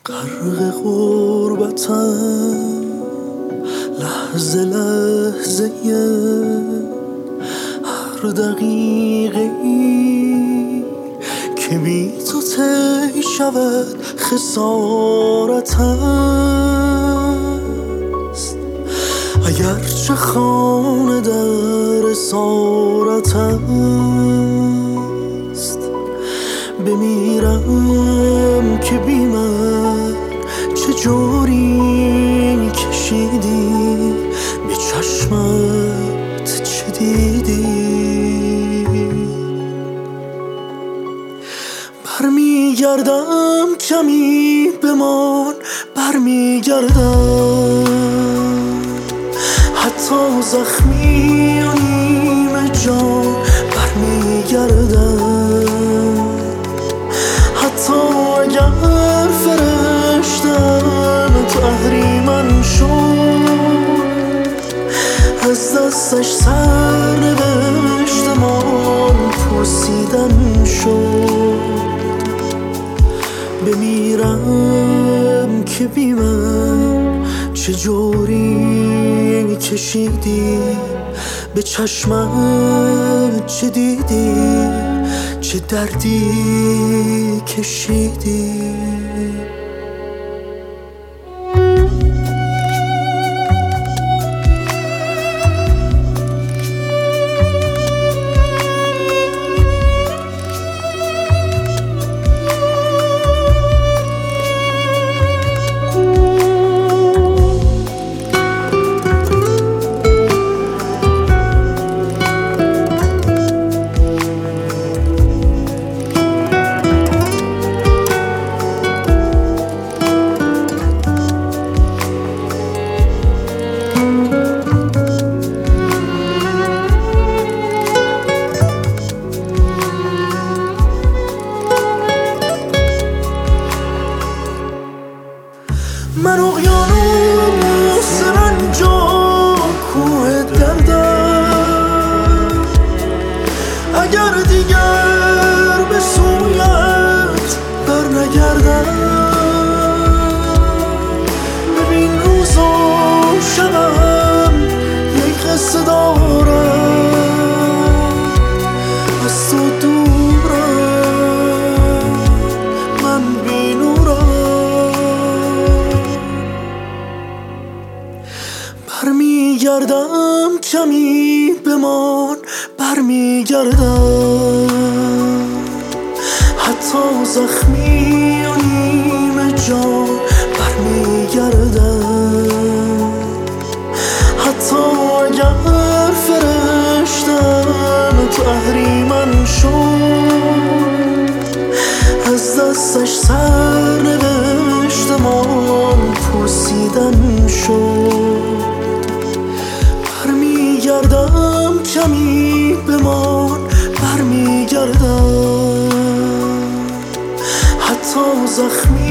غرق غربتم لحظه لحظه هر دقیقه ای که بی تو طی شود خسارت است. اگرچه خانه در اسارت است، بمیرم که بی من چجوری کشیدی، به چشمت چه دیدی. برمیگردم کمی بمان، برمیگردم حتی زخمی و نیمه جان، برمیگردم حتی اگر فرشتم تو اهریمن شد، از دستش سرنوشتمان پوسیدن شد. بمیرم که بی من چجوری کشیدی، به چشمت چه دیدی، چه دردی کشیدی. من اقیانوس رنج و کوه دردم، اگر دیگر به سویت برنگردم. ببین روز و شبم یک قصه دارم، از تو دورم من بی نورم. برمیگردم کمی بمان، برمیگردم حتی زخمی و نیمه جان، برمیگردم حتی اگر فرشتم تو اهریمن شد، از دستش سرنوشتمان پوسیدن شد. برمیگردم کمی بمان، برمیگردم حتی زخمی